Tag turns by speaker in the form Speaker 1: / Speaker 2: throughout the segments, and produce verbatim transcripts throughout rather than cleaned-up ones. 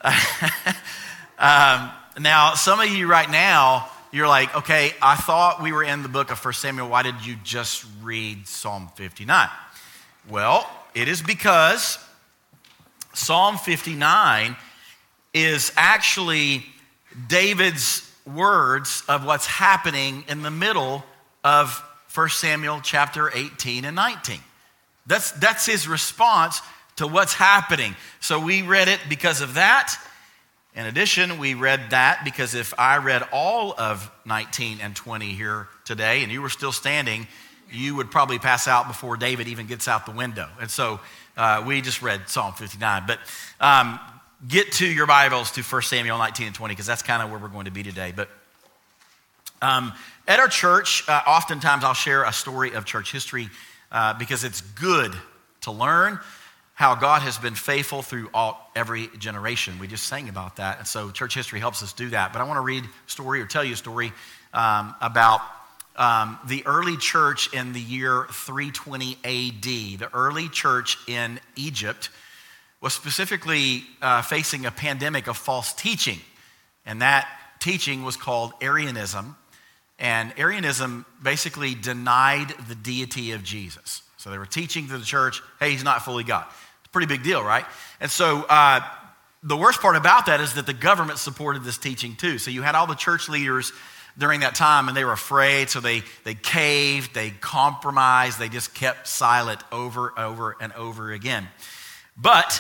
Speaker 1: um, now, some of you right now, you're like, okay, I thought we were in the book of First Samuel. Why did you just read Psalm fifty-nine? Well, it is because Psalm fifty-nine is actually David's words of what's happening in the middle of First Samuel chapter eighteen and nineteen. That's, that's his response to what's happening. So we read it because of that. In addition, we read that because if I read all of nineteen and twenty here today and you were still standing, you would probably pass out before David even gets out the window. And so uh, we just read Psalm fifty-nine. But um, get to your Bibles to First Samuel nineteen and twenty because that's kind of where we're going to be today. But um, at our church, uh, oftentimes I'll share a story of church history uh, because it's good to learn how God has been faithful through all, every generation. We just sang about that. And so church history helps us do that. But I want to read a story or tell you a story um, about um, the early church in the year three twenty A D. The early church in Egypt was specifically uh, facing a pandemic of false teaching. And that teaching was called Arianism. And Arianism basically denied the deity of Jesus. So they were teaching to the church, hey, he's not fully God. It's a pretty big deal, right? And so uh, the worst part about that is that the government supported this teaching too. So you had all the church leaders during that time and they were afraid, so they, they caved, they compromised, they just kept silent over and over and over again. But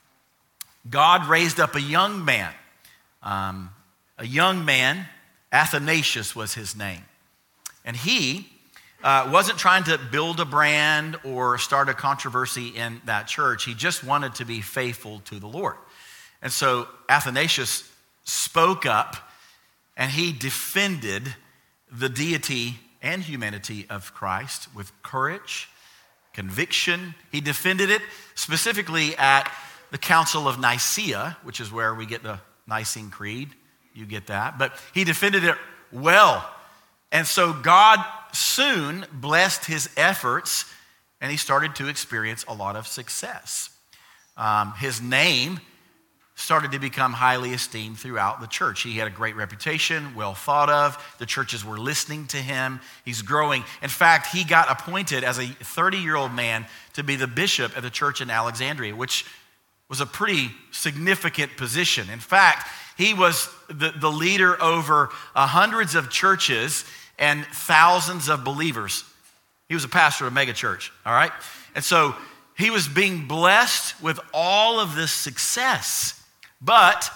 Speaker 1: God raised up a young man, um, a young man, Athanasius was his name. And he uh, wasn't trying to build a brand or start a controversy in that church. He just wanted to be faithful to the Lord. And so Athanasius spoke up and he defended the deity and humanity of Christ with courage, conviction. He defended it specifically at the Council of Nicaea, which is where we get the Nicene Creed. You get that. But he defended it well. And so God soon blessed his efforts and he started to experience a lot of success. Um, his name started to become highly esteemed throughout the church. He had a great reputation, well thought of. The churches were listening to him. He's growing. In fact, he got appointed as a thirty-year-old man to be the bishop at the church in Alexandria, which was a pretty significant position. In fact, he was the, the leader over uh, hundreds of churches and thousands of believers. He was a pastor of a mega church, all right? And so he was being blessed with all of this success, but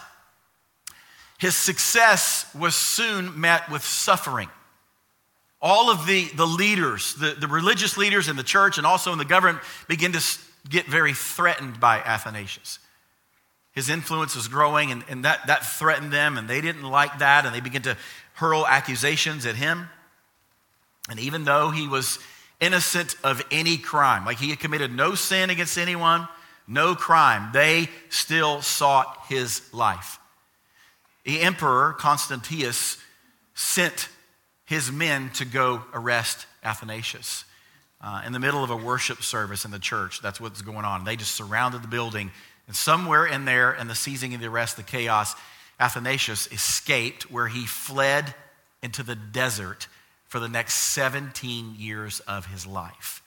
Speaker 1: his success was soon met with suffering. All of the, the leaders, the, the religious leaders in the church and also in the government began to get very threatened by Athanasius. His influence was growing and, and that, that threatened them and they didn't like that and they began to hurl accusations at him. And even though he was innocent of any crime, like he had committed no sin against anyone, no crime, they still sought his life. The emperor Constantius sent his men to go arrest Athanasius uh, in the middle of a worship service in the church. That's what's going on. They just surrounded the building. And somewhere in there, in the seizing of the arrest, the chaos, Athanasius escaped where he fled into the desert for the next seventeen years of his life.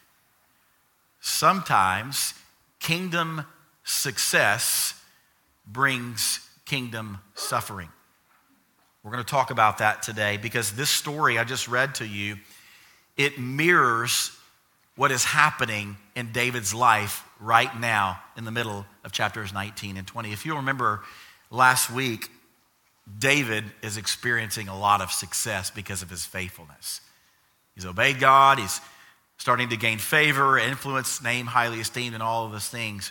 Speaker 1: Sometimes kingdom success brings kingdom suffering. We're going to talk about that today because this story I just read to you, it mirrors what is happening in David's life right now in the middle of chapters nineteen and twenty. If you remember last week, David is experiencing a lot of success because of his faithfulness. He's obeyed God, he's starting to gain favor, influence, name highly esteemed, and all of those things.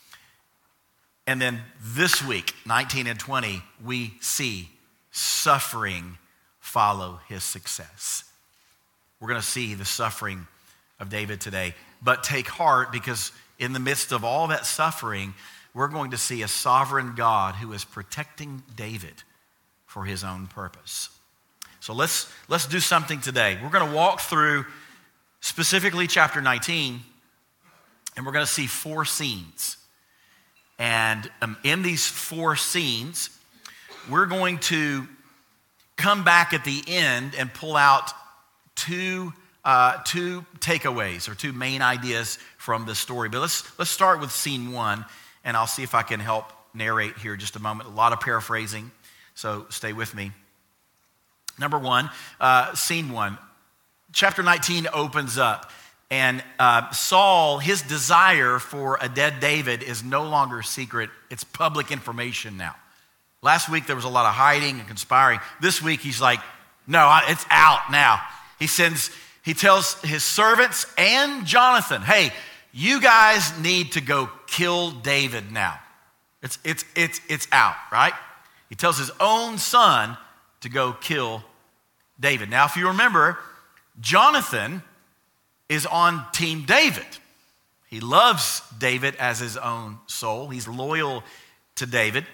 Speaker 1: And then this week, nineteen and twenty, we see suffering follow his success. We're going to see the suffering of David today. But take heart, because in the midst of all that suffering, we're going to see a sovereign God who is protecting David for his own purpose. So let's let's do something today. We're going to walk through specifically chapter nineteen, and we're going to see four scenes. And um, in these four scenes, we're going to come back at the end and pull out two, uh, two takeaways or two main ideas from the story. But let's, let's start with scene one, and I'll see if I can help narrate here just a moment. A lot of paraphrasing, so stay with me. Number one, uh, scene one. Chapter nineteen opens up, and uh, Saul, his desire for a dead David is no longer secret. It's public information now. Last week, there was a lot of hiding and conspiring. This week, he's like, no, it's out now. He sends, he tells his servants and Jonathan, hey, you guys need to go kill David now. It's, it's, it's, it's out, right? He tells his own son to go kill David. Now, if you remember, Jonathan is on Team David. He loves David as his own soul. He's loyal to David.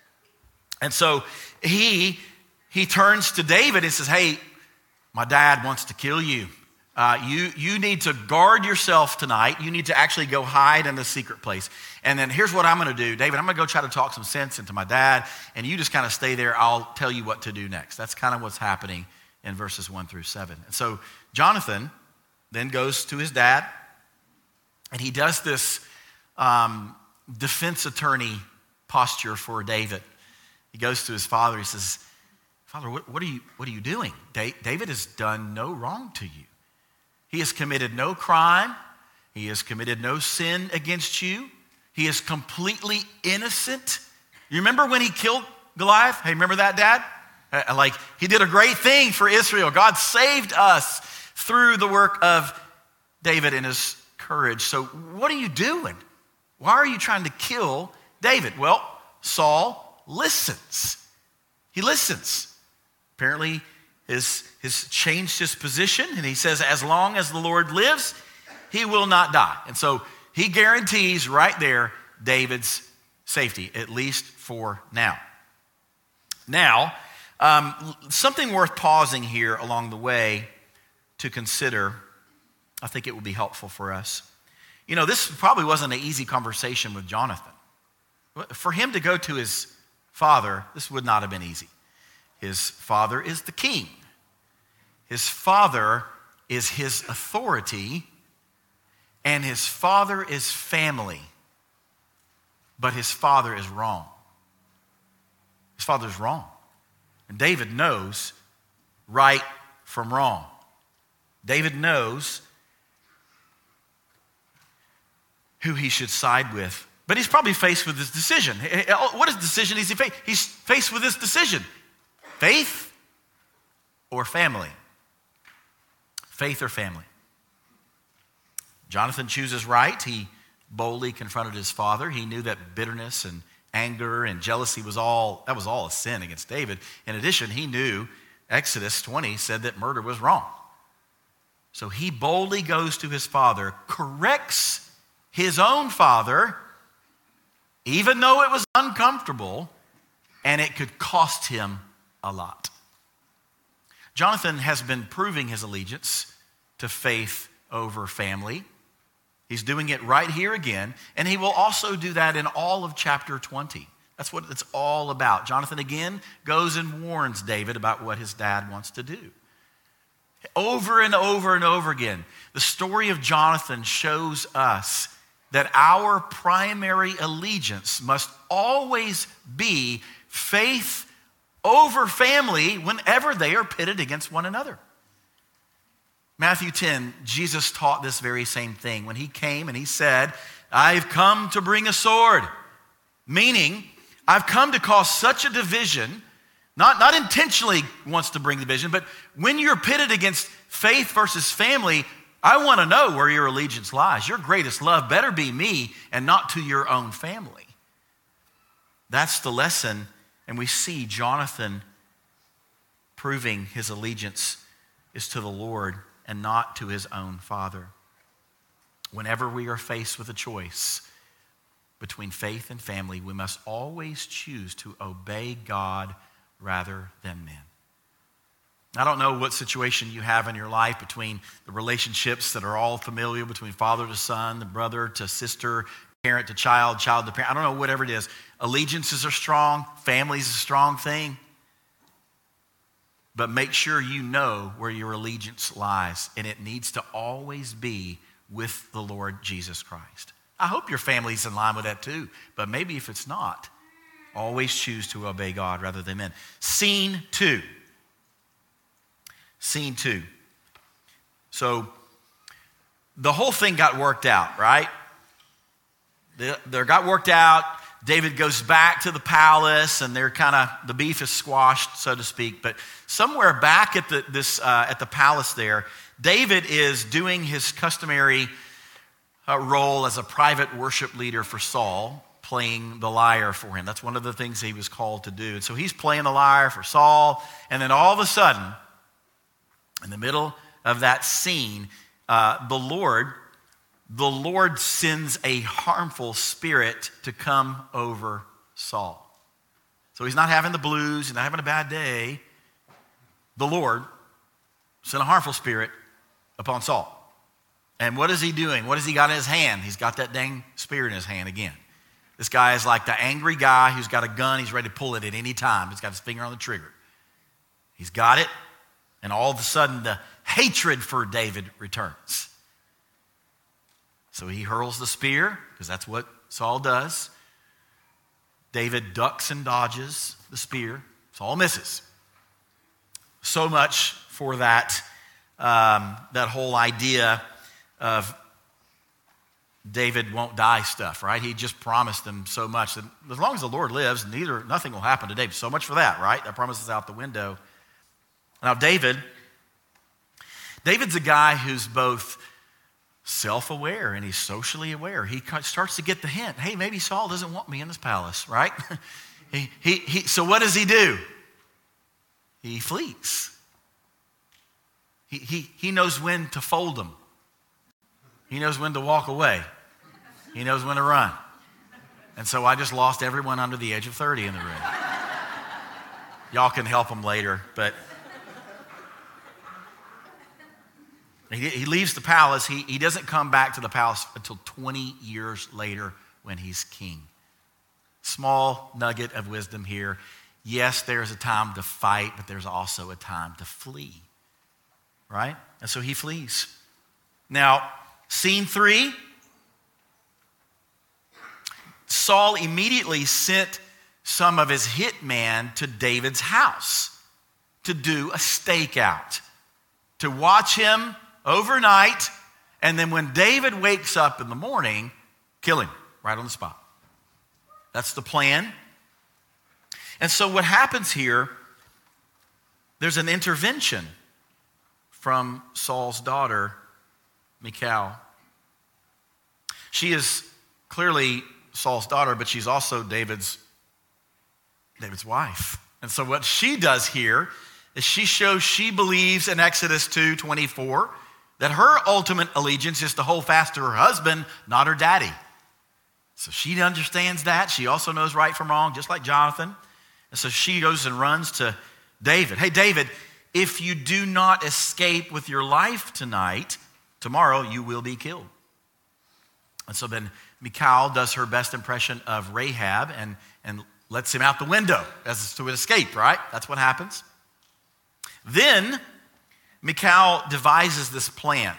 Speaker 1: And so he, he turns to David and says, hey, my dad wants to kill you. Uh, you. You need to guard yourself tonight. You need to actually go hide in the secret place. And then here's what I'm going to do. David, I'm going to go try to talk some sense into my dad, and you just kind of stay there. I'll tell you what to do next. That's kind of what's happening in verses one through seven. And so Jonathan then goes to his dad, and he does this um, defense attorney posture for David. He goes to his father. He says, Father, what, what are you, what are you doing? Da- David has done no wrong to you. He has committed no crime. He has committed no sin against you. He is completely innocent. You remember when he killed Goliath? Hey, remember that, Dad? Uh, like, he did a great thing for Israel. God saved us through the work of David and his courage. So what are you doing? Why are you trying to kill David? Well, Saul listens. He listens. Apparently, his, his changed his position, and he says, as long as the Lord lives, he will not die. And so he guarantees right there David's safety, at least for now. Now, um, something worth pausing here along the way to consider, I think it will be helpful for us. You know, this probably wasn't an easy conversation with Jonathan. For him to go to his father, this would not have been easy. His father is the king. His father is his authority, and his father is family. But his father is wrong. His father is wrong. And David knows right from wrong. David knows who he should side with. But he's probably faced with this decision. What is decision is he faced? He's faced with this decision. Faith or family? Faith or family? Jonathan chooses right. He boldly confronted his father. He knew that bitterness and anger and jealousy was all, that was all a sin against David. In addition, he knew Exodus twenty said that murder was wrong. So he boldly goes to his father, corrects his own father, even though it was uncomfortable, and it could cost him a lot. Jonathan has been proving his allegiance to faith over family. He's doing it right here again, and he will also do that in all of chapter twenty. That's what it's all about. Jonathan again goes and warns David about what his dad wants to do. Over and over and over again, the story of Jonathan shows us that our primary allegiance must always be faith over family whenever they are pitted against one another. Matthew ten, Jesus taught this very same thing when he came and he said, I've come to bring a sword, meaning I've come to cause such a division, not, not intentionally wants to bring division, but when you're pitted against faith versus family, I want to know where your allegiance lies. Your greatest love better be me and not to your own family. That's the lesson, and we see Jonathan proving his allegiance is to the Lord and not to his own father. Whenever we are faced with a choice between faith and family, we must always choose to obey God rather than men. I don't know what situation you have in your life between the relationships that are all familiar between father to son, the brother to sister, parent to child, child to parent. I don't know, whatever it is. Allegiances are strong. Family is a strong thing. But make sure you know where your allegiance lies, and it needs to always be with the Lord Jesus Christ. I hope your family's in line with that too, but maybe if it's not, always choose to obey God rather than men. Scene two. Scene two. So the whole thing got worked out, right? They, they got worked out. David goes back to the palace, and they're kind of, the beef is squashed, so to speak. But somewhere back at the this uh, at the palace there, David is doing his customary uh, role as a private worship leader for Saul, playing the lyre for him. That's one of the things he was called to do. And so he's playing the lyre for Saul, and then all of a sudden, in the middle of that scene, uh, the Lord, the Lord sends a harmful spirit to come over Saul. So he's not having the blues, he's not having a bad day. The Lord sent a harmful spirit upon Saul. And what is he doing? What has he got in his hand? He's got that dang spear in his hand again. This guy is like the angry guy who's got a gun. He's ready to pull it at any time. He's got his finger on the trigger. He's got it, and all of a sudden the hatred for David returns. So he hurls the spear, because that's what Saul does. David ducks and dodges the spear. Saul misses. So much for that, um, that whole idea of David won't die stuff, right? He just promised them so much that as long as the Lord lives, neither nothing will happen to David. So much for that, right? That promise is out the window. Now, David, David's a guy who's both self-aware and he's socially aware. He starts to get the hint. Hey, maybe Saul doesn't want me in this palace, right? he, he, he, so what does he do? He flees. He, he, he knows when to fold them. He knows when to walk away. He knows when to run. And so I just lost everyone under the age of thirty in the room. Y'all can help him later, but he, he leaves the palace. He, he doesn't come back to the palace until twenty years later when he's king. Small nugget of wisdom here. Yes, there's a time to fight, but there's also a time to flee, right? And so he flees. Now, scene three, Saul immediately sent some of his hitmen to David's house to do a stakeout, to watch him overnight, and then when David wakes up in the morning, kill him right on the spot. That's the plan. And so what happens here, there's an intervention from Saul's daughter, Michal. She is clearly Saul's daughter, but she's also David's, David's wife. And so what she does here is she shows she believes in Exodus two twenty-four that her ultimate allegiance is to hold fast to her husband, not her daddy. So she understands that. She also knows right from wrong, just like Jonathan. And so she goes and runs to David. Hey, David, if you do not escape with your life tonight, tomorrow you will be killed. And so then Michal does her best impression of Rahab and, and lets him out the window as to escape, right? That's what happens. Then Michal devises this plan.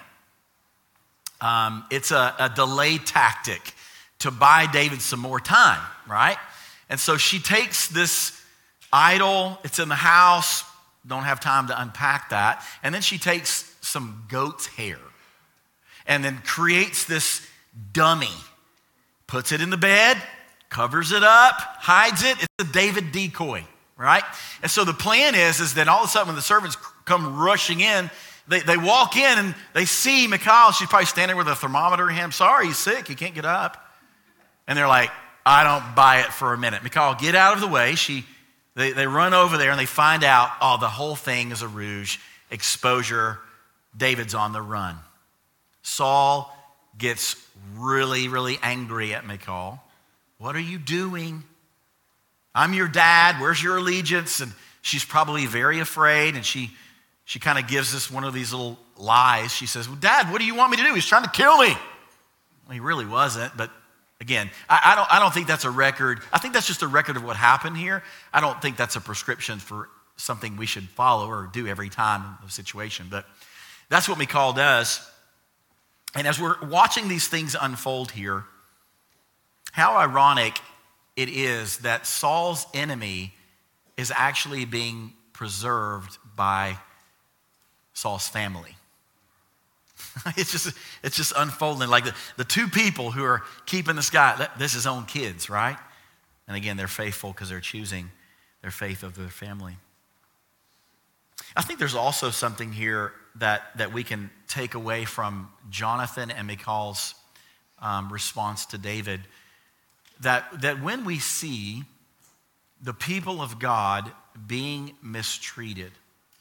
Speaker 1: Um, it's a, a delay tactic to buy David some more time, right? And so she takes this idol, it's in the house, don't have time to unpack that. And then she takes some goat's hair and then creates this dummy, puts it in the bed, covers it up, hides it. It's a David decoy, right? And so the plan is, is that all of a sudden when the servants come rushing in, they, they walk in and they see Michal. She's probably standing with a thermometer in hand. Sorry, he's sick, he can't get up. And they're like, I don't buy it for a minute. Michal, get out of the way. She, they, they run over there and they find out, oh, the whole thing is a ruse, exposure. David's on the run. Saul gets really, really angry at Michal. What are you doing? I'm your dad. Where's your allegiance? And she's probably very afraid. And she, she kind of gives us one of these little lies. She says, well, Dad, what do you want me to do? He's trying to kill me. Well, he really wasn't, but Again, I, I, don't, I don't think that's a record. I think that's just a record of what happened here. I don't think that's a prescription for something we should follow or do every time in the situation. But that's what Michal does. And as we're watching these things unfold here, how ironic it is that Saul's enemy is actually being preserved by Saul's family. It's just it's just unfolding. Like the, the two people who are keeping this guy, this is his own kids, right? And again, they're faithful because they're choosing their faith of their family. I think there's also something here that, that we can take away from Jonathan and Michal's um, response to David. That, that when we see the people of God being mistreated,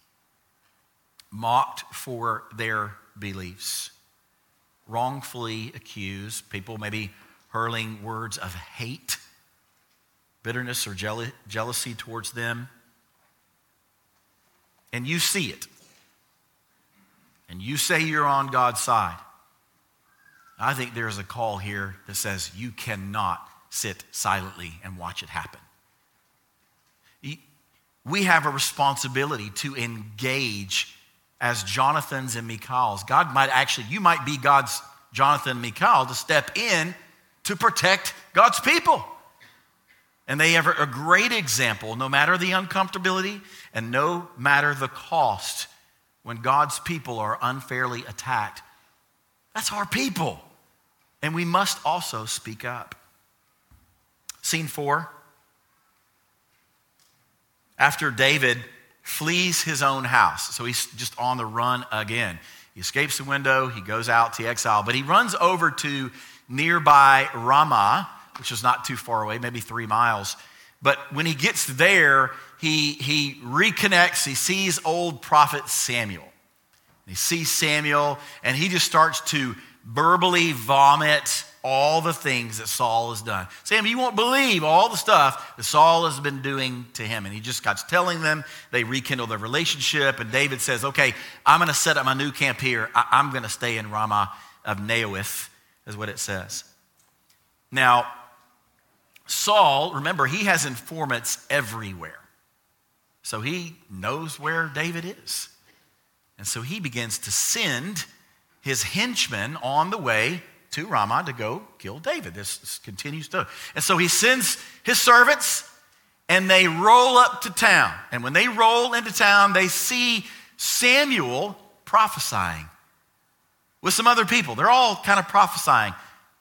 Speaker 1: mocked for their beliefs, wrongfully accused, people maybe hurling words of hate, bitterness or jeal- jealousy towards them, and you see it, and you say you're on God's side, I think there's a call here that says you cannot sit silently and watch it happen. We have a responsibility to engage as Jonathans and Michals. God might actually, you might be God's Jonathan and Michal to step in to protect God's people. And they have a great example, no matter the uncomfortability and no matter the cost, when God's people are unfairly attacked. That's our people. And we must also speak up. Scene four. After David flees his own house, so he's just on the run again. He escapes the window, he goes out to exile, but he runs over to nearby Ramah, which is not too far away, maybe three miles. But when he gets there, he, he reconnects, he sees old prophet Samuel. He sees Samuel, and he just starts to verbally vomit all the things that Saul has done. Sam, you won't believe all the stuff that Saul has been doing to him. And he just got telling them, they rekindle their relationship. And David says, okay, I'm going to set up my new camp here. I- I'm going to stay in Ramah of Naioth, is what it says. Now, Saul, remember, he has informants everywhere. So he knows where David is. And so he begins to send his henchmen on the way to Ramah to go kill David. This, this continues to. And so he sends his servants, and they roll up to town. And when they roll into town, they see Samuel prophesying with some other people. They're all kind of prophesying.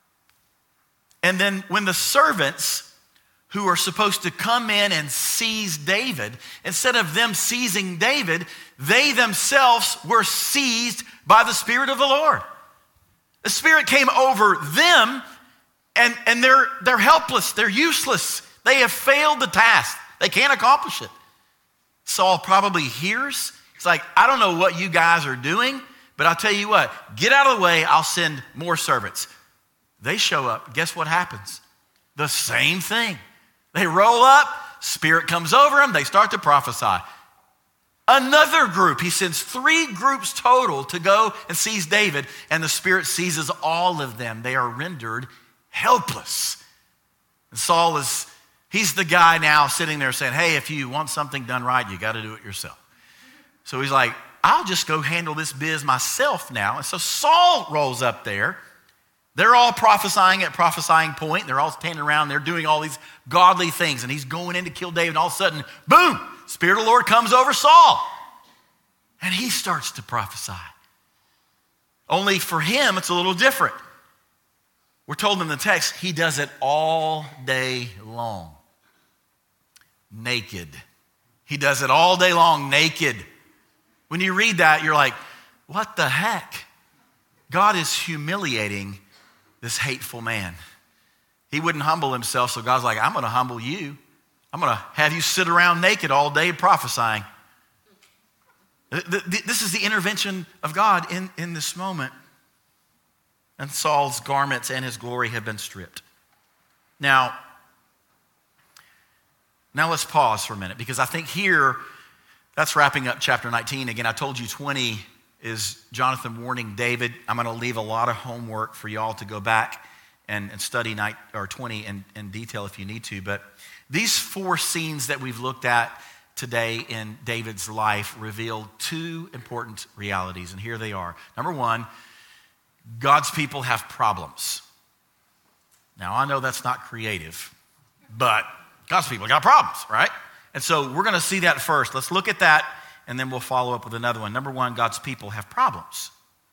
Speaker 1: And then when the servants who are supposed to come in and seize David, instead of them seizing David, they themselves were seized by the Spirit of the Lord. The Spirit came over them, and, and they're, they're helpless. They're useless. They have failed the task. They can't accomplish it. Saul probably hears. He's like, I don't know what you guys are doing, but I'll tell you what, get out of the way. I'll send more servants. They show up. Guess what happens? The same thing. They roll up. Spirit comes over them. They start to prophesy. Another group, he sends three groups total to go and seize David, and the Spirit seizes all of them. They are rendered helpless. And Saul is, he's the guy now sitting there saying, hey, if you want something done right, you got to do it yourself. So he's like, I'll just go handle this biz myself now. And so Saul rolls up there. They're all prophesying at prophesying point. They're all standing around. They're doing all these godly things, and he's going in to kill David, and all of a sudden, boom! Spirit of the Lord comes over Saul, and he starts to prophesy. Only for him, it's a little different. We're told in the text, he does it all day long, naked. He does it all day long, naked. When you read that, you're like, what the heck? God is humiliating this hateful man. He wouldn't humble himself, so God's like, I'm going to humble you. I'm going to have you sit around naked all day prophesying. This is the intervention of God in, in this moment. And Saul's garments and his glory have been stripped. Now, now let's pause for a minute, because I think here, that's wrapping up chapter nineteen. Again, I told you twenty is Jonathan warning David. I'm going to leave a lot of homework for y'all to go back and, and study night or twenty in, in detail if you need to. But these four scenes that we've looked at today in David's life reveal two important realities, and here they are. Number one, God's people have problems. Now, I know that's not creative, but God's people got problems, right? And so we're going to see that first. Let's look at that, and then we'll follow up with another one. Number one, God's people have problems.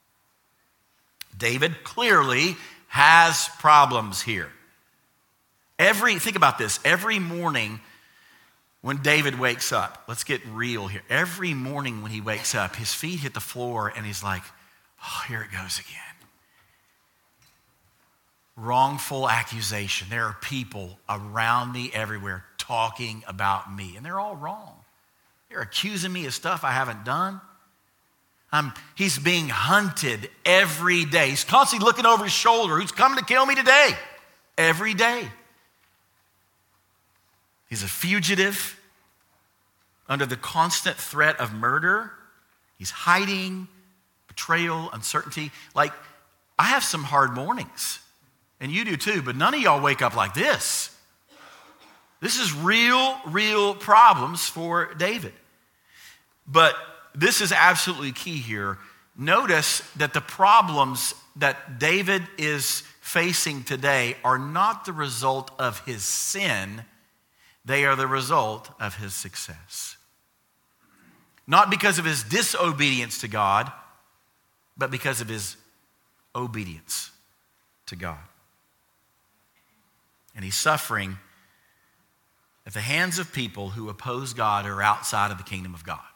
Speaker 1: David clearly has problems here. Every, think about this, every morning when David wakes up, let's get real here. Every morning when he wakes up, his feet hit the floor and he's like, oh, here it goes again. Wrongful accusation. There are people around me everywhere talking about me, and they're all wrong. They're accusing me of stuff I haven't done. Um, he's being hunted every day. He's constantly looking over his shoulder. Who's coming to kill me today? Every day. He's a fugitive under the constant threat of murder. He's hiding, betrayal, uncertainty. Like, I have some hard mornings, and you do too, but none of y'all wake up like this. This is real, real problems for David. But this is absolutely key here. Notice that the problems that David is facing today are not the result of his sin. They are the result of his success. Not because of his disobedience to God, but because of his obedience to God. And he's suffering at the hands of people who oppose God or are outside of the kingdom of God.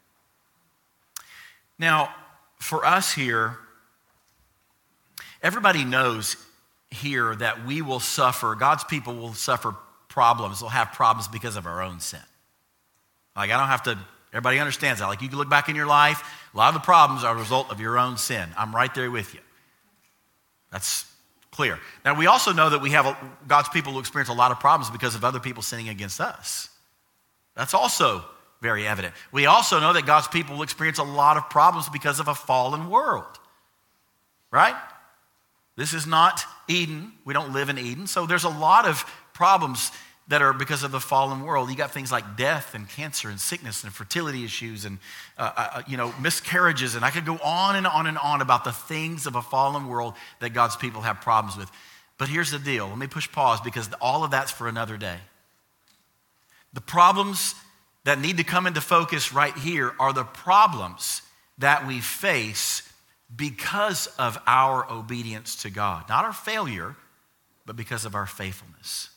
Speaker 1: Now, for us here, everybody knows here that we will suffer, God's people will suffer problems, will have problems because of our own sin. Like, I don't have to, everybody understands that. Like, you can look back in your life, a lot of the problems are a result of your own sin. I'm right there with you. That's clear. Now, we also know that we have, a, God's people who experience a lot of problems because of other people sinning against us. That's also very evident. We also know that God's people will experience a lot of problems because of a fallen world, right? This is not Eden. We don't live in Eden. So there's a lot of problems that are because of the fallen world. You got things like death and cancer and sickness and fertility issues and uh, uh, you know miscarriages. And I could go on and on and on about the things of a fallen world that God's people have problems with. But here's the deal. Let me push pause because all of that's for another day. The problems that need to come into focus right here are the problems that we face because of our obedience to God. Not our failure, but because of our faithfulness.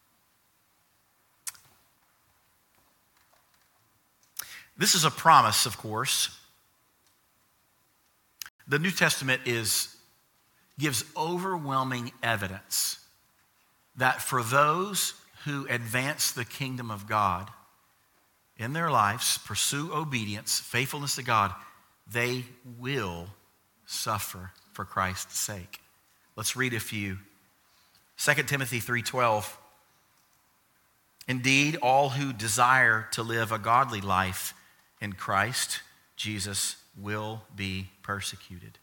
Speaker 1: This is a promise, of course. The New Testament is, gives overwhelming evidence that for those who advance the kingdom of God in their lives, pursue obedience, faithfulness to God, they will suffer for Christ's sake. Let's read a few. Second Timothy three twelve. Indeed, all who desire to live a godly life in Christ Jesus will be persecuted.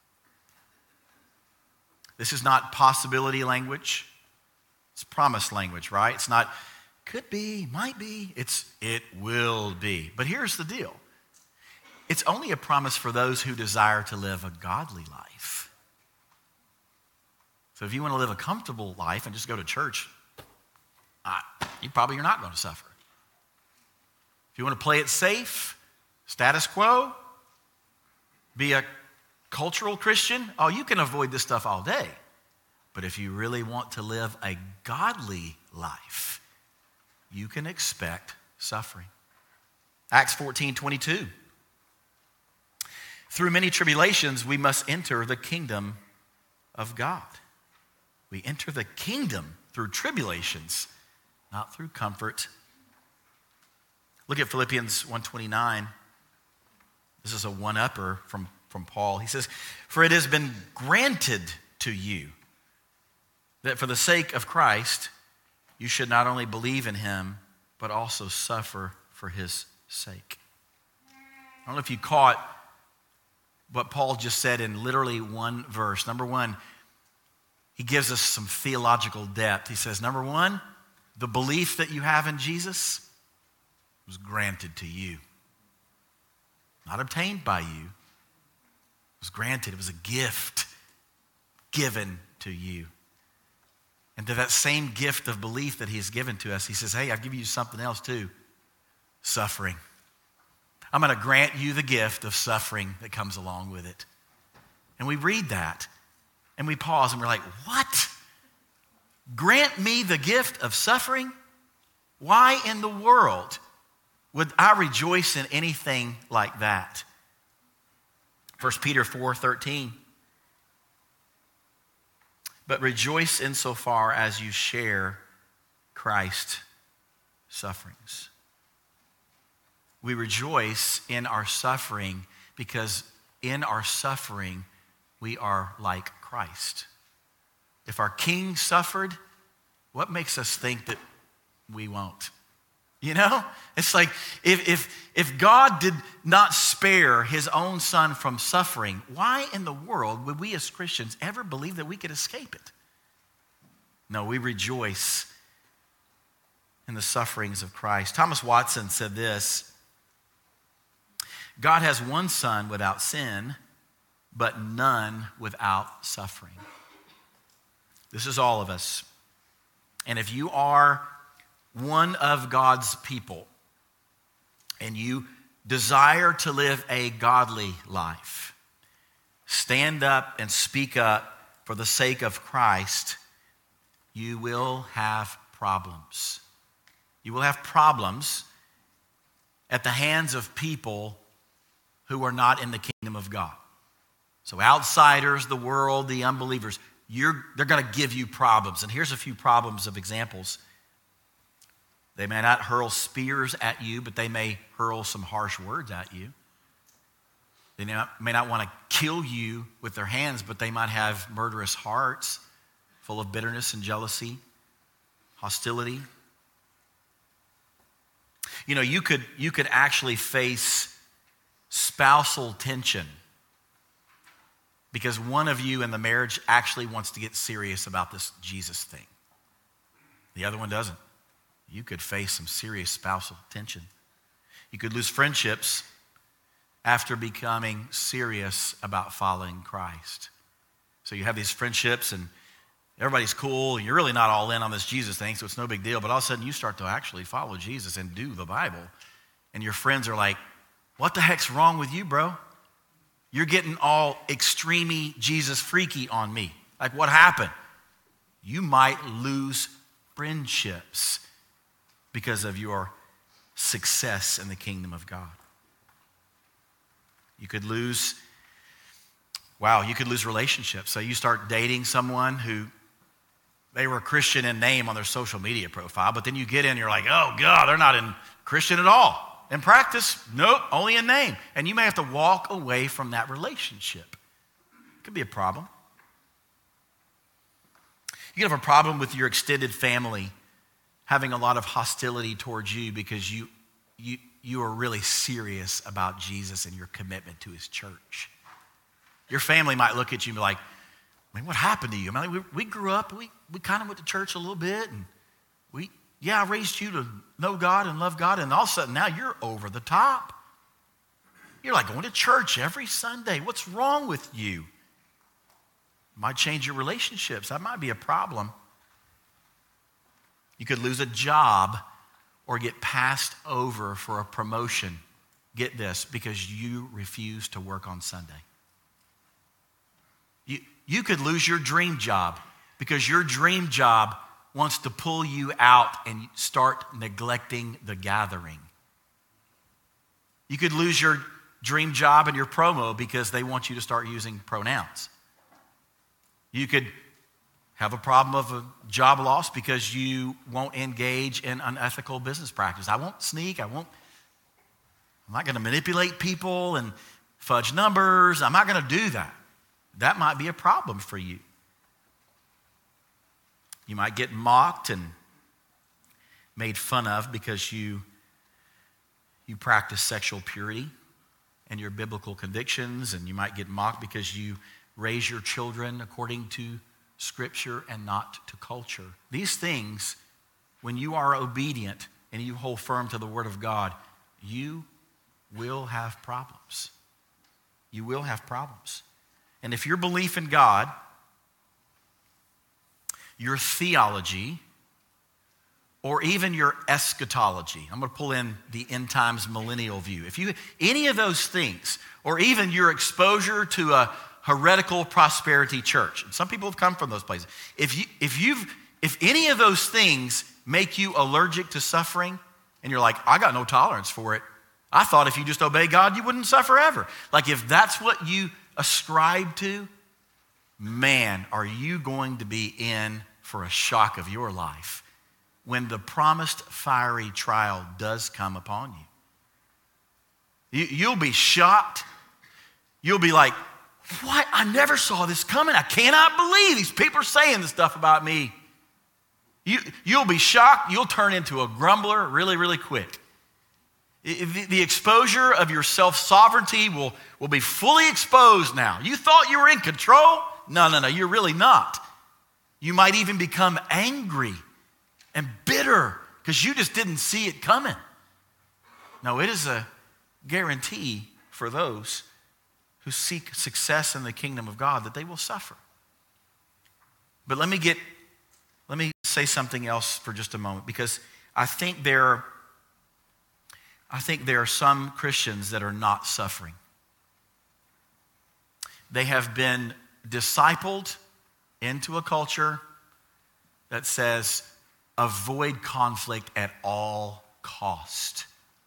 Speaker 1: This is not possibility language. It's promise language, right? It's not could be, might be. It's it will be. But here's the deal. It's only a promise for those who desire to live a godly life. So if you want to live a comfortable life and just go to church, uh, you probably are not going to suffer. If you want to play it safe, status quo, be a cultural Christian, oh, you can avoid this stuff all day. But if you really want to live a godly life, you can expect suffering. Acts fourteen twenty-two. Through many tribulations, we must enter the kingdom of God. We enter the kingdom through tribulations, not through comfort. Look at Philippians one twenty-nine. This is a one-upper from, from Paul. He says, for it has been granted to you that for the sake of Christ, you should not only believe in him, but also suffer for his sake. I don't know if you caught what Paul just said in literally one verse. Number one, he gives us some theological depth. He says, number one, the belief that you have in Jesus was granted to you. Not obtained by you. It was granted. It was a gift given to you. And to that same gift of belief that he has given to us, he says, hey, I'll give you something else too. Suffering. I'm going to grant you the gift of suffering that comes along with it. And we read that, and we pause, and we're like, what? Grant me the gift of suffering? Why in the world would I rejoice in anything like that? First Peter four thirteen. But rejoice insofar as you share Christ's sufferings. We rejoice in our suffering because in our suffering we are like Christ. If our King suffered, what makes us think that we won't? You know? It's like if, if, if God did not spare his own son from suffering, why in the world would we as Christians ever believe that we could escape it? No, we rejoice in the sufferings of Christ. Thomas Watson said this: God has one son without sin, but none without suffering. This is all of us. And if you are one of God's people and you desire to live a godly life, stand up and speak up for the sake of Christ, you will have problems. You will have problems at the hands of people who are not in the kingdom of God. So outsiders, the world, the unbelievers, you're, they're going to give you problems. And here's a few problems of examples. They may not hurl spears at you, but they may hurl some harsh words at you. They may not, may not want to kill you with their hands, but they might have murderous hearts full of bitterness and jealousy, hostility. You know, you could, you could actually face spousal tension because one of you in the marriage actually wants to get serious about this Jesus thing. The other one doesn't. You could face some serious spousal tension. You could lose friendships after becoming serious about following Christ. So you have these friendships and everybody's cool. You're really not all in on this Jesus thing, so it's no big deal. But all of a sudden you start to actually follow Jesus and do the Bible. And your friends are like, what the heck's wrong with you, bro? You're getting all extreme Jesus freaky on me. Like, what happened? You might lose friendships because of your success in the kingdom of God. You could lose, wow, you could lose relationships. So you start dating someone who they were Christian in name on their social media profile, but then you get in and you're like, oh God, they're not in Christian at all. In practice, nope, only in name. And you may have to walk away from that relationship. It could be a problem. You could have a problem with your extended family having a lot of hostility towards you because you, you, you are really serious about Jesus and your commitment to his church. Your family might look at you and be like, I mean, what happened to you? I mean, we, we grew up, we, we kind of went to church a little bit, and we, yeah, I raised you to know God and love God, and all of a sudden now you're over the top. You're like going to church every Sunday. What's wrong with you? Might change your relationships. That might be a problem. You could lose a job or get passed over for a promotion. Get this, because you refuse to work on Sunday. You, you could lose your dream job because your dream job wants to pull you out and start neglecting the gathering. You could lose your dream job and your promo because they want you to start using pronouns. You could have a problem of a job loss because you won't engage in unethical business practice. I won't sneak. I won't, I'm not going to manipulate people and fudge numbers. I'm not going to do that. That might be a problem for you. You might get mocked and made fun of because you, you practice sexual purity and your biblical convictions, and you might get mocked because you raise your children according to Scripture and not to culture. These things, when you are obedient and you hold firm to the Word of God, you will have problems. You will have problems. And if your belief in God, your theology, or even your eschatology, I'm going to pull in the end times millennial view. If you, any of those things, or even your exposure to a heretical prosperity church, and some people have come from those places. If you, if you've, if any of those things make you allergic to suffering, and you're like, I got no tolerance for it. I thought if you just obey God, you wouldn't suffer ever. Like if that's what you ascribe to, man, are you going to be in for a shock of your life when the promised fiery trial does come upon you. you you'll be shocked. You'll be like, what? I never saw this coming. I cannot believe these people are saying this stuff about me. You, you'll be shocked. You'll turn into a grumbler really, really quick. The, the exposure of your self-sovereignty will, will be fully exposed now. You thought you were in control? No, no, no, you're really not. You might even become angry and bitter because you just didn't see it coming. No, it is a guarantee for those who seek success in the kingdom of God that they will suffer. But let me get, let me say something else for just a moment, because I think there, I think there are some Christians that are not suffering. They have been discipled into a culture that says, avoid conflict at all cost.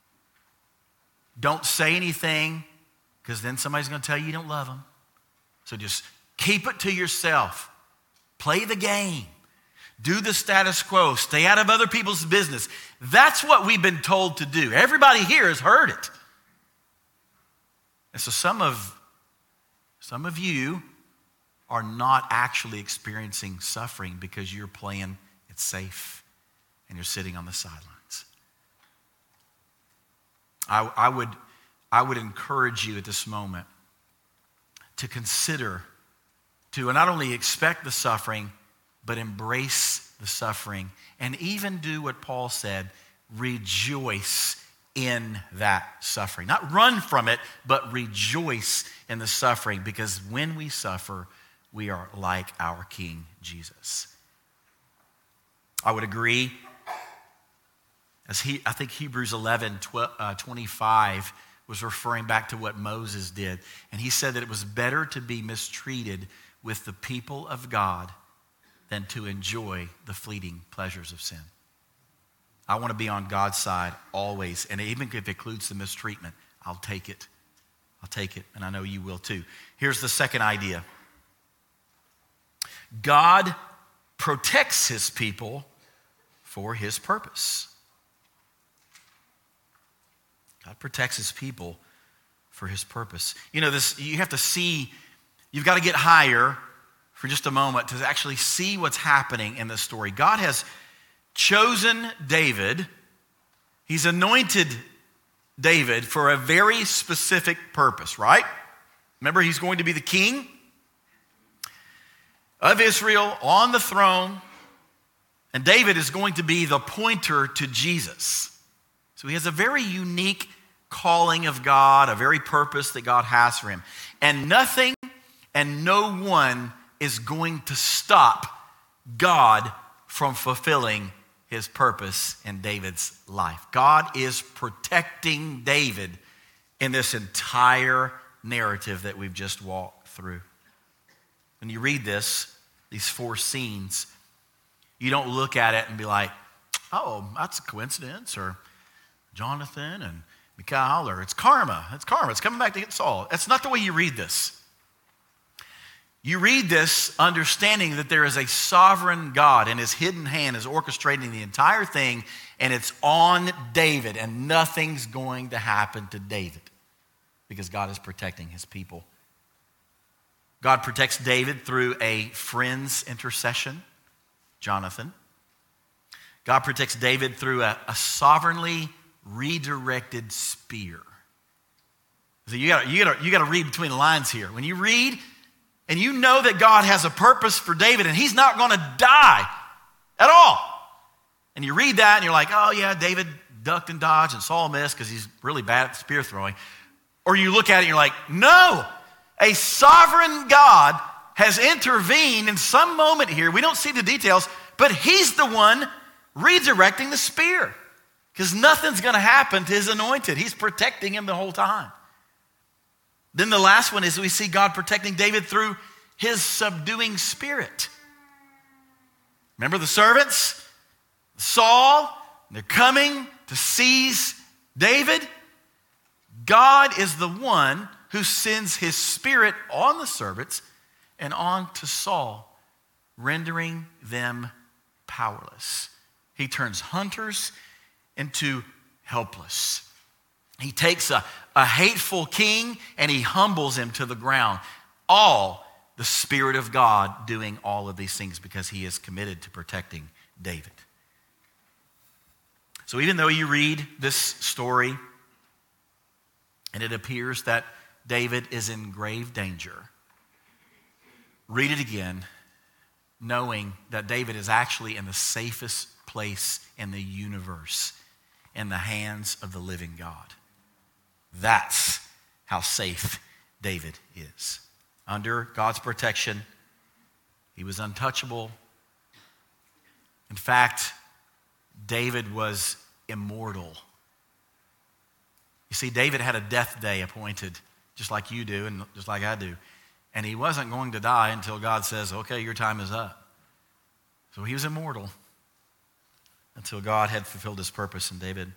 Speaker 1: Don't say anything, because then somebody's going to tell you you don't love them. So just keep it to yourself. Play the game. Do the status quo. Stay out of other people's business. That's what we've been told to do. Everybody here has heard it. And so some of, some of you are not actually experiencing suffering because you're playing it safe and you're sitting on the sidelines. I, I would, I would encourage you at this moment to consider, to not only expect the suffering, but embrace the suffering, and even do what Paul said, rejoice in that suffering. Not run from it, but rejoice in the suffering, because when we suffer, we are like our King Jesus. I would agree, as he, I think Hebrews eleven, twenty-five was referring back to what Moses did. And he said that it was better to be mistreated with the people of God than to enjoy the fleeting pleasures of sin. I want to be on God's side always. And even if it includes the mistreatment, I'll take it. I'll take it. And I know you will too. Here's the second idea. God protects his people for his purpose. God protects his people for his purpose. You know, this, you have to see, you've got to get higher for just a moment to actually see what's happening in this story. God has chosen David. He's anointed David for a very specific purpose, right? Remember, he's going to be the king of Israel on the throne, and David is going to be the pointer to Jesus. So he has a very unique calling of God, a very purpose that God has for him. And nothing and no one is going to stop God from fulfilling his purpose in David's life. God is protecting David in this entire narrative that we've just walked through. When you read this, these four scenes, you don't look at it and be like, oh, that's a coincidence, or Jonathan and Michal, or it's karma. It's karma. It's coming back to get Saul. That's not the way you read this. You read this understanding that there is a sovereign God, and his hidden hand is orchestrating the entire thing, and it's on David, and nothing's going to happen to David because God is protecting his people. God protects David through a friend's intercession, Jonathan. God protects David through a, a sovereignly redirected spear. So you got you got you got to read between the lines here. When you read and you know that God has a purpose for David and he's not going to die at all. And you read that and you're like, oh yeah, David ducked and dodged and Saul missed because he's really bad at spear throwing. Or you look at it and you're like, no, a sovereign God has intervened in some moment here. We don't see the details, but he's the one redirecting the spear because nothing's going to happen to his anointed. He's protecting him the whole time. Then the last one is we see God protecting David through his subduing spirit. Remember the servants? Saul, they're coming to seize David. God is the one who sends his spirit on the servants and on to Saul, rendering them powerless. He turns hunters into helpless. He takes a, a hateful king and he humbles him to the ground. All the Spirit of God doing all of these things because he is committed to protecting David. So even though you read this story and it appears that David is in grave danger, read it again, knowing that David is actually in the safest place in the universe, in the hands of the living God. That's how safe David is. Under God's protection, he was untouchable. In fact, David was immortal. You see, David had a death day appointed, just like you do and just like I do. And he wasn't going to die until God says, okay, your time is up. So he was immortal until God had fulfilled his purpose in David.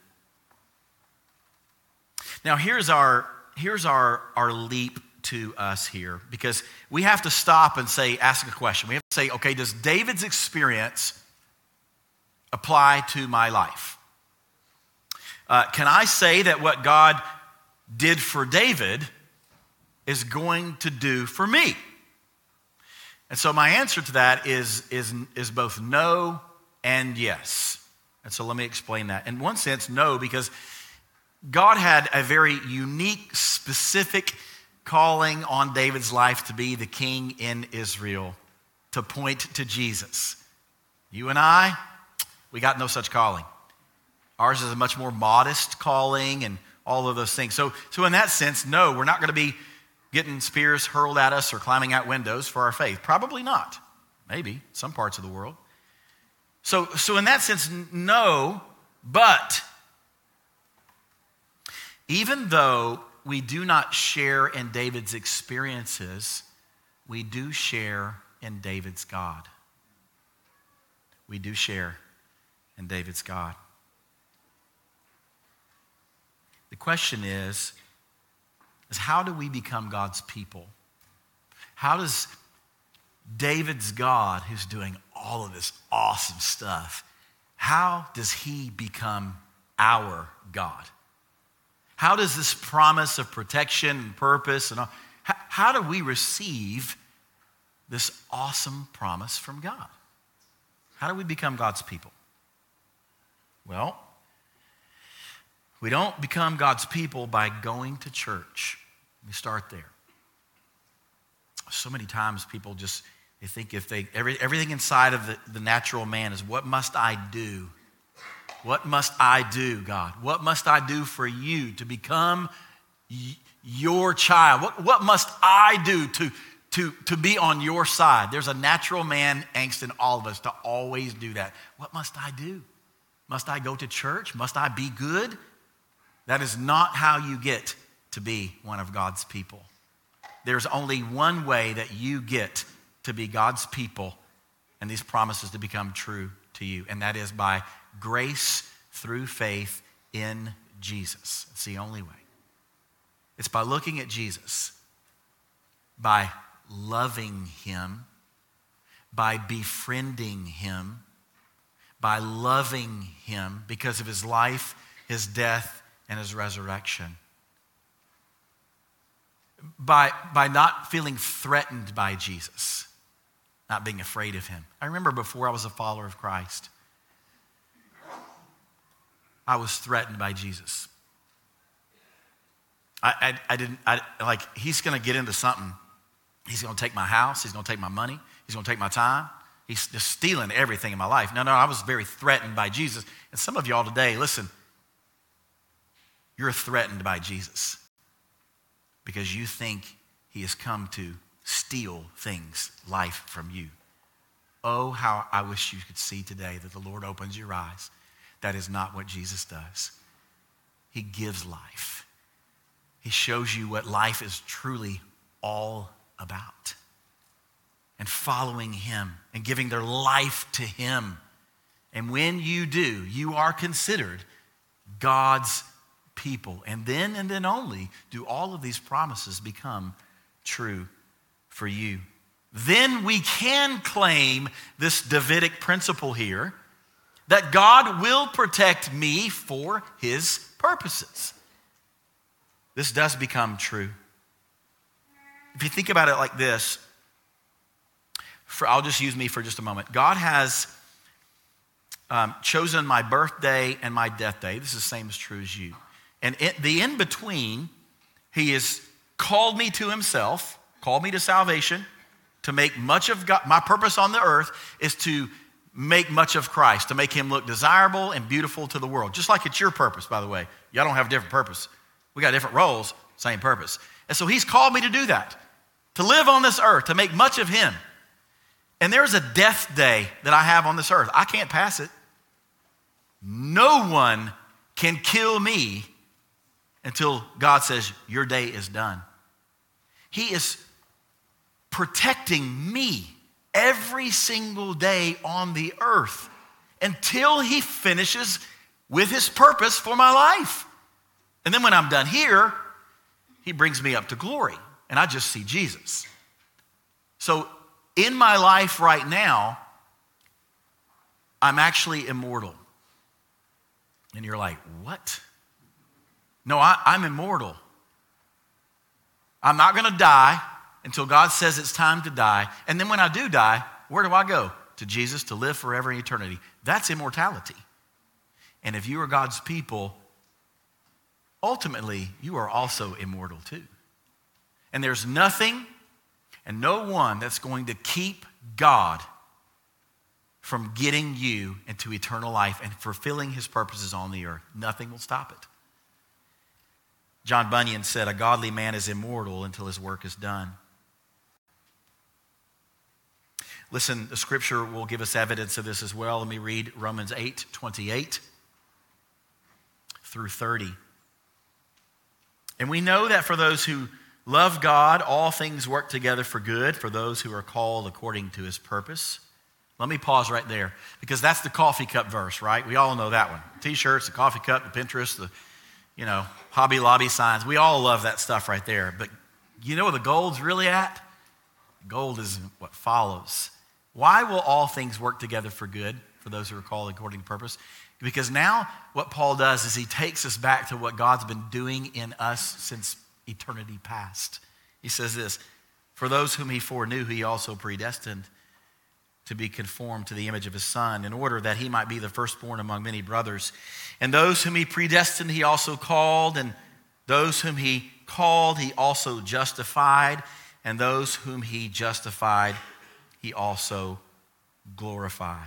Speaker 1: Now here's our, here's our, our leap to us here, because we have to stop and say, ask a question. We have to say, okay, does David's experience apply to my life? Uh, can I say that what God did for David is going to do for me? And so my answer to that is, is, is both no and yes. And so let me explain that. In one sense, no, because God had a very unique, specific calling on David's life to be the king in Israel, to point to Jesus. You and I, we got no such calling. Ours is a much more modest calling and all of those things. So, so in that sense, no, we're not going to be getting spears hurled at us or climbing out windows for our faith. Probably not. Maybe some parts of the world. So, so in that sense, no, but even though we do not share in David's experiences, we do share in David's God. We do share in David's God. The question is, is how do we become God's people? How does David's God, who's doing all of this awesome stuff, how does he become our God? How does this promise of protection and purpose and all, how, how do we receive this awesome promise from God? How do we become God's people? Well, we don't become God's people by going to church. We start there. So many times people just, they think if they, every, everything inside of the, the natural man is, what must I do? What must I do, God? What must I do for you to become y- your child? What, what must I do to, to, to be on your side? There's a natural man angst in all of us to always do that. What must I do? Must I go to church? Must I be good? That is not how you get to be one of God's people. There's only one way that you get to be God's people and these promises to become true to you, and that is by grace through faith in Jesus. It's the only way. It's by looking at Jesus, by loving him, by befriending him, by loving him because of his life, his death, and his resurrection. By, by not feeling threatened by Jesus, not being afraid of him. I remember before I was a follower of Christ, I was threatened by Jesus. I, I, I didn't, I, like, he's going to get into something He's going to take my house. He's going to take my money. He's going to take my time. He's just stealing everything in my life. No, no, I was very threatened by Jesus. And some of y'all today, listen, you're threatened by Jesus because you think he has come to steal things, life from you. Oh, how I wish you could see today that the Lord opens your eyes. That is not what Jesus does. He gives life. He shows you what life is truly all about. And following him and giving their life to him. And when you do, you are considered God's people. And then and then only do all of these promises become true for you. Then we can claim this Davidic principle here that God will protect me for his purposes. This does become true. If you think about it like this, for, I'll just use me for just a moment. God has um, chosen my birthday and my death day. This is the same as true as you. And in, the in-between, he has called me to himself, called me to salvation, to make much of God. My purpose on the earth is to make much of Christ, to make him look desirable and beautiful to the world. Just like it's your purpose, by the way. Y'all don't have a different purpose. We got different roles, same purpose. And so he's called me to do that, to live on this earth, to make much of him. And there's a death day that I have on this earth. I can't pass it. No one can kill me until God says, your day is done. He is protecting me every single day on the earth until he finishes with his purpose for my life. And then when I'm done here, he brings me up to glory and I just see Jesus. So in my life right now, I'm actually immortal. And you're like, what? No, I, I'm immortal. I'm not going to die until God says it's time to die. And then when I do die, where do I go? To Jesus, to live forever in eternity. That's immortality. And if you are God's people, ultimately, you are also immortal too. And there's nothing and no one that's going to keep God from getting you into eternal life and fulfilling his purposes on the earth. Nothing will stop it. John Bunyan said, a godly man is immortal until his work is done. Listen, the scripture will give us evidence of this as well. Let me read Romans eight, twenty-eight through thirty. And we know that for those who love God, all things work together for good, for those who are called according to his purpose. Let me pause right there, because that's the coffee cup verse, right? We all know that one. T-shirts, the coffee cup, the Pinterest, the, you know, Hobby Lobby signs. We all love that stuff right there. But you know where the gold's really at? Gold is what follows. Why will all things work together for good, for those who are called according to purpose? Because now what Paul does is he takes us back to what God's been doing in us since eternity past. He says this, for those whom he foreknew, he also predestined to be conformed to the image of his Son, in order that he might be the firstborn among many brothers. And those whom he predestined, he also called, and those whom he called, he also justified, and those whom he justified, he also glorified.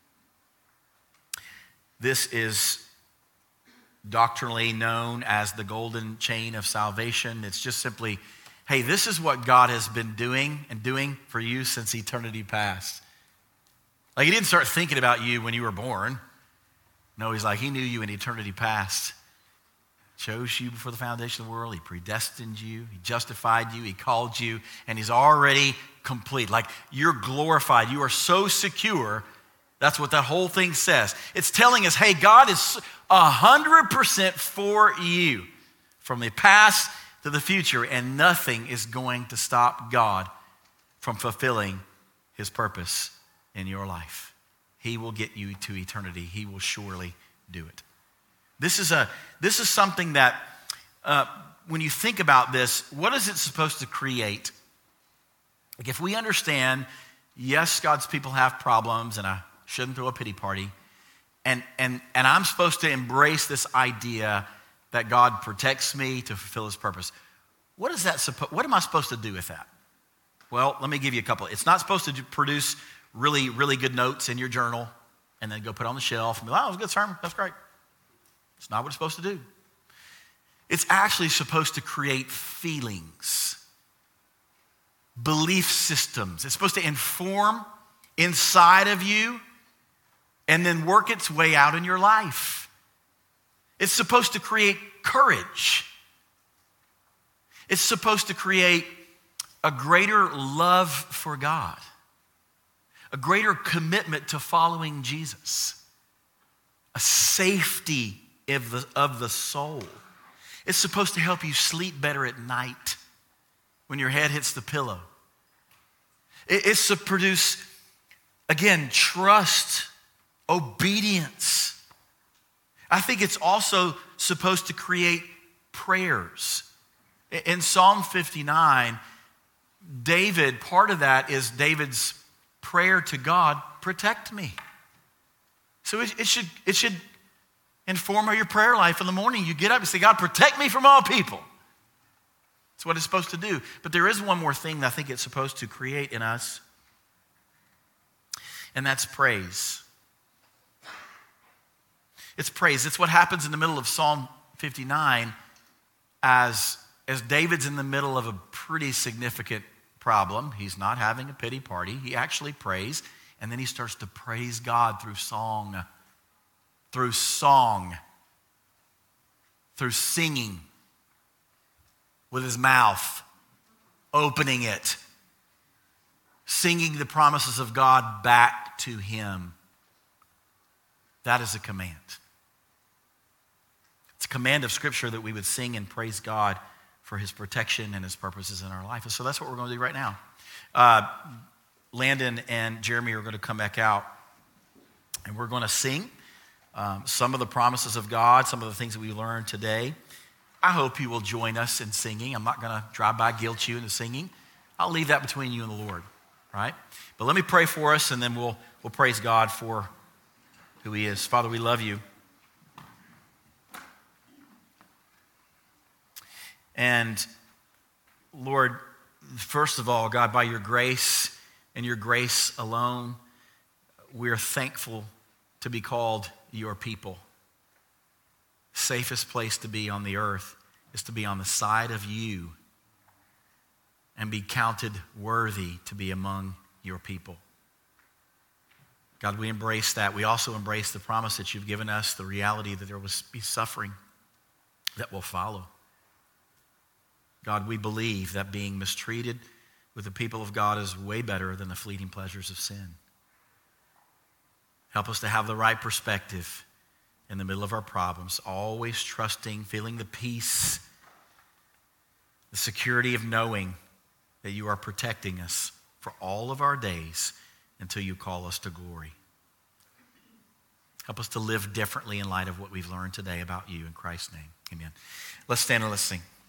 Speaker 1: This is doctrinally known as the golden chain of salvation. It's just simply, hey, this is what God has been doing and doing for you since eternity past. Like he didn't start thinking about you when you were born. No, he's like, he knew you in eternity past. Chose you before the foundation of the world. He predestined you. He justified you. He called you. And he's already complete. Like you're glorified. You are so secure. That's what that whole thing says. It's telling us, hey, God is one hundred percent for you from the past to the future. And nothing is going to stop God from fulfilling his purpose in your life. He will get you to eternity. He will surely do it. This is a this is something that uh, when you think about this, what is it supposed to create? Like if we understand, yes, God's people have problems, and I shouldn't throw a pity party, and and and I'm supposed to embrace this idea that God protects me to fulfill his purpose. What is that supposed? What am I supposed to do with that? Well, let me give you a couple. It's not supposed to produce really, really good notes in your journal and then go put it on the shelf and be like, oh, it was a good sermon. That's great. It's not what it's supposed to do. It's actually supposed to create feelings, belief systems. It's supposed to inform inside of you and then work its way out in your life. It's supposed to create courage. It's supposed to create a greater love for God, a greater commitment to following Jesus, a safety of the, of the soul. It's supposed to help you sleep better at night when your head hits the pillow. It, it's to produce, again, trust, obedience. I think it's also supposed to create prayers. In Psalm fifty-nine, David, part of that is David's prayer to God, protect me. So it, it should it should inform your prayer life in the morning. You get up and say, God, protect me from all people. That's what it's supposed to do. But there is one more thing that I think it's supposed to create in us, and that's praise. It's praise. It's what happens in the middle of Psalm fifty-nine as, as David's in the middle of a pretty significant problem. He's not having a pity party. He actually prays, and then he starts to praise God through song, through song, through singing with his mouth, opening it, singing the promises of God back to him. That is a command. It's a command of Scripture that we would sing and praise God for his protection and his purposes in our life. And so that's what we're going to do right now. Uh, Landon and Jeremy are going to come back out, and we're going to sing um, some of the promises of God, some of the things that we learned today. I hope you will join us in singing. I'm not going to drive by guilt you into singing. I'll leave that between you and the Lord, right? But let me pray for us, and then we'll we'll praise God for who he is. Father, we love you. And Lord, first of all, God, by your grace and your grace alone, we're thankful to be called your people. Safest place to be on the earth is to be on the side of you and be counted worthy to be among your people. God, we embrace that. We also embrace the promise that you've given us, the reality that there will be suffering that will follow. God, we believe that being mistreated with the people of God is way better than the fleeting pleasures of sin. Help us to have the right perspective in the middle of our problems, always trusting, feeling the peace, the security of knowing that you are protecting us for all of our days until you call us to glory. Help us to live differently in light of what we've learned today about you. In Christ's name, amen. Let's stand and let's sing.